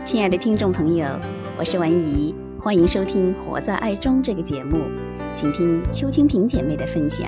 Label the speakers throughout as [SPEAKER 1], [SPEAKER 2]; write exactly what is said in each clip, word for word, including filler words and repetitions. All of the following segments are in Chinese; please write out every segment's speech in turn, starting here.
[SPEAKER 1] 亲爱的听众朋友，我是文怡，欢迎收听《活在爱中》这个节目，请听邱清平姐妹的分享。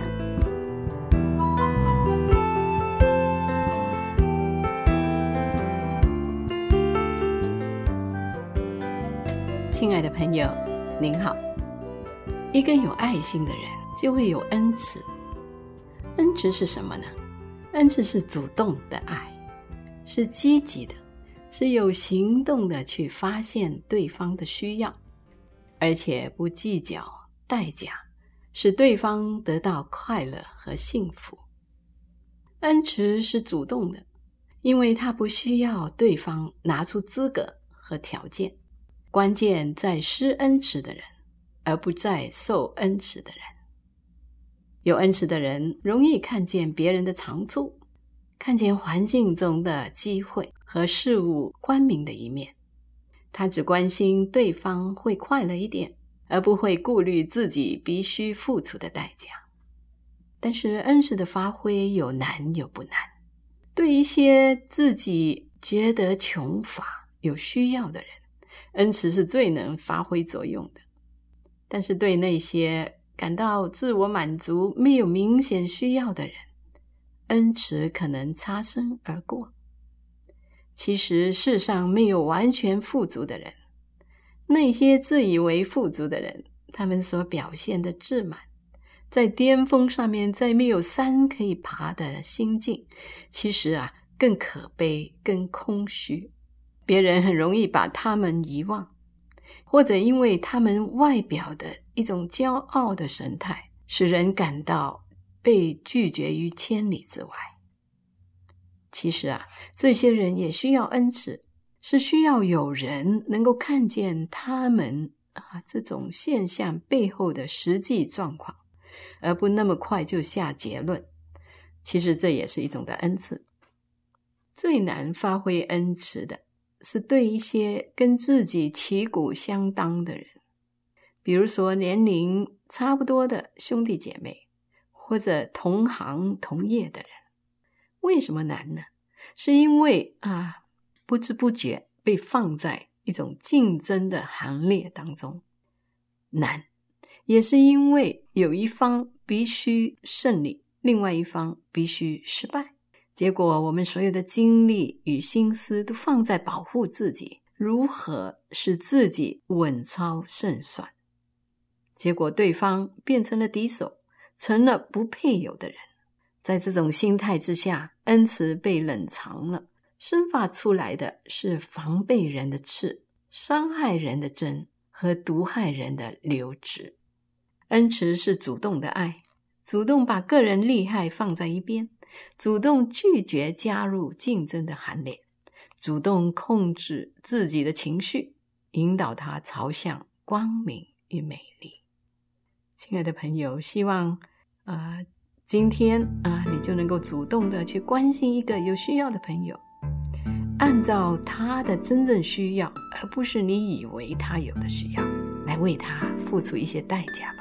[SPEAKER 2] 亲爱的朋友，您好。一个有爱心的人就会有恩慈。恩慈是什么呢？恩慈是主动的爱，是积极的，是有行动的去发现对方的需要，而且不计较代价，使对方得到快乐和幸福。恩慈是主动的，因为他不需要对方拿出资格和条件，关键在施恩慈的人，而不在受恩慈的人。有恩慈的人容易看见别人的长处，看见环境中的机会和事物光明的一面。他只关心对方会快乐一点，而不会顾虑自己必须付出的代价。但是恩慈的发挥有难有不难，对一些自己觉得穷乏有需要的人，恩慈是最能发挥作用的。但是对那些感到自我满足没有明显需要的人，恩慈可能擦身而过。其实世上没有完全富足的人，那些自以为富足的人，他们所表现的自满，在巅峰上面，在没有山可以爬的心境，其实啊更可悲更空虚。别人很容易把他们遗忘，或者因为他们外表的一种骄傲的神态，使人感到被拒绝于千里之外。其实啊，这些人也需要恩慈，是需要有人能够看见他们啊这种现象背后的实际状况，而不那么快就下结论。其实这也是一种的恩慈。最难发挥恩慈的是对一些跟自己旗鼓相当的人，比如说年龄差不多的兄弟姐妹，或者同行同业的人。为什么难呢？是因为啊，不知不觉被放在一种竞争的行列当中。难，也是因为有一方必须胜利，另外一方必须失败。结果我们所有的精力与心思都放在保护自己，如何使自己稳操胜算。结果对方变成了敌手，成了不配有的人。在这种心态之下，恩慈被冷藏了，生发出来的是防备人的刺，伤害人的针和毒害人的流质。恩慈是主动的爱，主动把个人利害放在一边，主动拒绝加入竞争的行列，主动控制自己的情绪，引导它朝向光明与美丽。亲爱的朋友，希望呃今天啊，你就能够主动的去关心一个有需要的朋友，按照他的真正需要，而不是你以为他有的需要，来为他付出一些代价。